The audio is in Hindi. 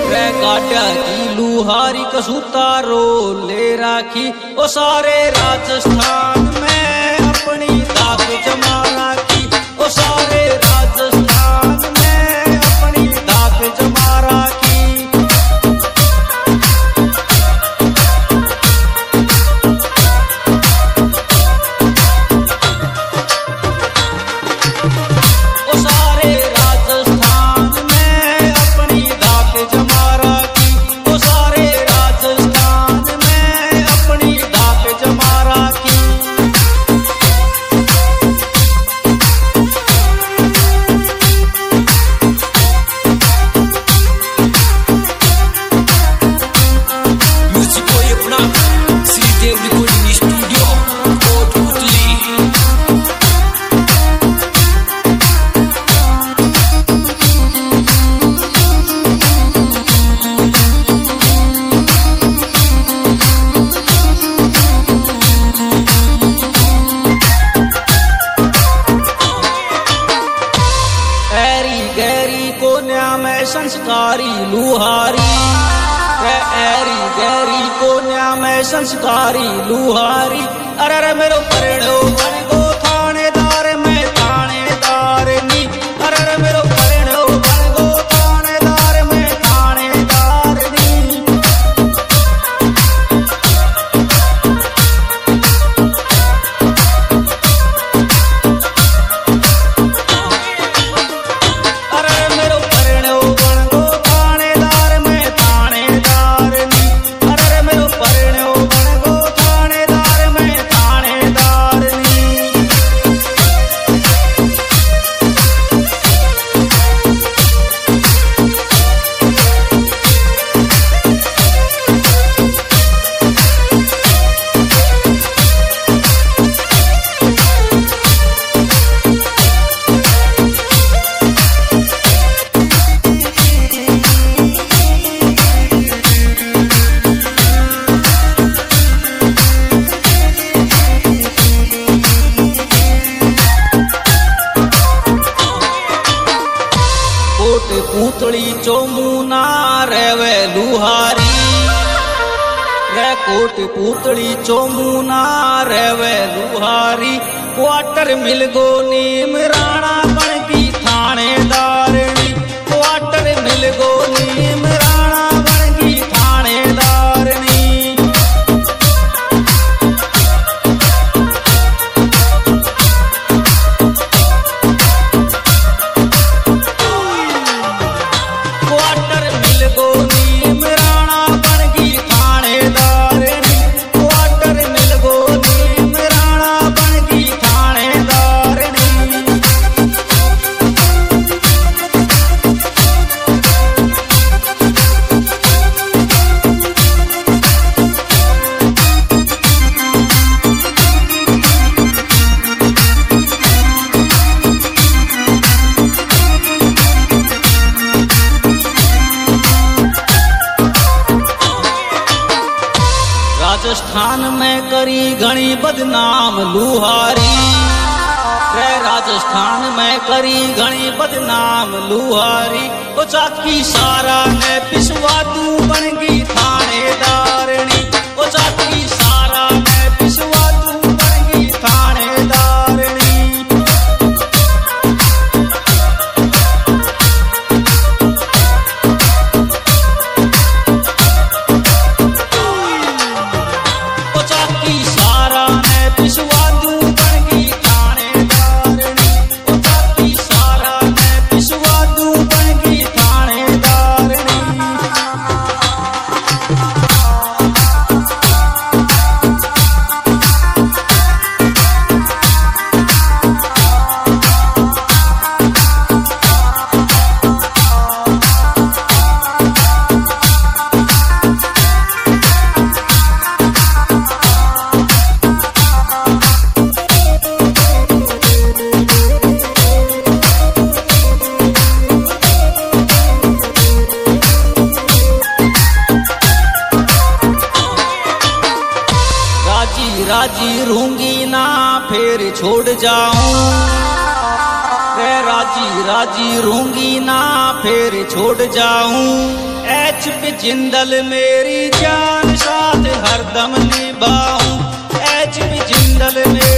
रे काटा की लुहारी कसूतारो ले राखी ओ सारे राजस्थान में अपनी दाग जमा राखी ओ सारे राजस्थान में अपनी दाग जमा राखी। संस्कारी लुहारी ऐरी गहरी कोन्या में संस्कारी लुहारी अरे अरे मेरो परिणो बन गो थानेदार में थानेदार नी अरे अरे मेरो परिणो बन गो थानेदार में थानेदार नी। अरे मेरो परिणो पूतली चोमुना रेवे लुहारी रे कोट पूतली चोमुना रेवे लुहारी क्वार्टर मिल गो नीम राणा बन की थानेदारनी क्वार्टर मिल गो नीम राणा बन की थानेदारनी। राजस्थान में करी घनी बदनाम लुहारी रे राजस्थान में करी घनी बदनाम लुहारी ओ चाकी सारा ने पिसवा तू बन गई थानेदारनी ओ चाकी सारा ने पिसवा तू बन गई थानेदारनी। राजी रहूंगी ना फिर छोड़ जाऊं रे राजी राजी राजी रहूंगी ना फिर छोड़ जाऊं। HP जिंदल मेरी जान साथ हरदम निभाऊं। HP जिंदल में